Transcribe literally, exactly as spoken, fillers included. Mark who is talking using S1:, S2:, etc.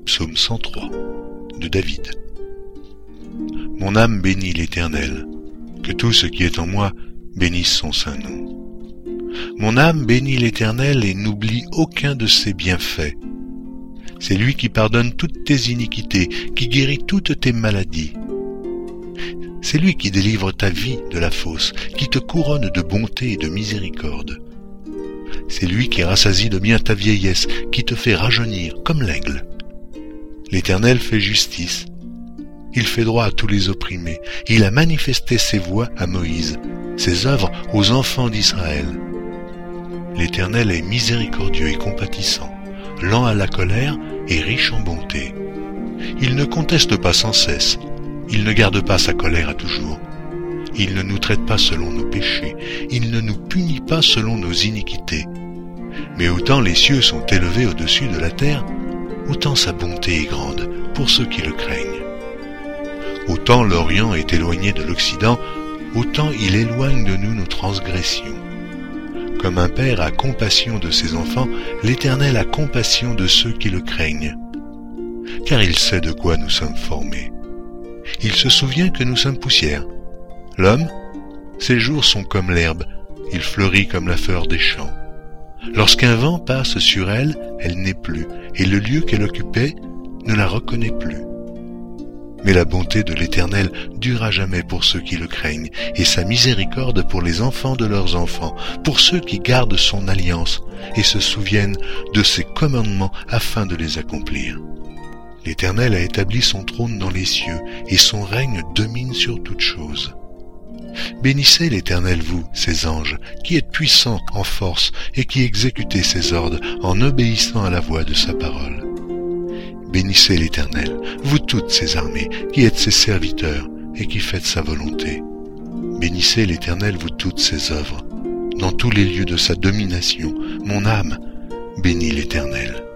S1: Psaume cent trois, de David. Mon âme bénit l'Éternel, que tout ce qui est en moi bénisse son saint nom. Mon âme bénit l'Éternel et n'oublie aucun de ses bienfaits. C'est lui qui pardonne toutes tes iniquités, qui guérit toutes tes maladies. C'est lui qui délivre ta vie de la fosse, qui te couronne de bonté et de miséricorde. C'est lui qui rassasie de bien ta vieillesse, qui te fait rajeunir comme l'aigle. L'Éternel fait justice. Il fait droit à tous les opprimés. Il a manifesté ses voies à Moïse, ses œuvres aux enfants d'Israël. L'Éternel est miséricordieux et compatissant, lent à la colère et riche en bonté. Il ne conteste pas sans cesse. Il ne garde pas sa colère à toujours. Il ne nous traite pas selon nos péchés. Il ne nous punit pas selon nos iniquités. Mais autant les cieux sont élevés au-dessus de la terre, autant sa bonté est grande pour ceux qui le craignent. Autant l'Orient est éloigné de l'Occident, autant il éloigne de nous nos transgressions. Comme un père a compassion de ses enfants, l'Éternel a compassion de ceux qui le craignent. Car il sait de quoi nous sommes formés. Il se souvient que nous sommes poussière. L'homme, ses jours sont comme l'herbe, il fleurit comme la fleur des champs. Lorsqu'un vent passe sur elle, elle n'est plus, et le lieu qu'elle occupait ne la reconnaît plus. Mais la bonté de l'Éternel dure à jamais pour ceux qui le craignent, et sa miséricorde pour les enfants de leurs enfants, pour ceux qui gardent son alliance et se souviennent de ses commandements afin de les accomplir. L'Éternel a établi son trône dans les cieux, et son règne domine sur toutes choses. Bénissez l'Éternel, vous, ses anges, qui êtes puissants en force et qui exécutez ses ordres en obéissant à la voix de sa parole. Bénissez l'Éternel, vous toutes ses armées, qui êtes ses serviteurs et qui faites sa volonté. Bénissez l'Éternel, vous toutes ses œuvres. Dans tous les lieux de sa domination, mon âme bénit l'Éternel.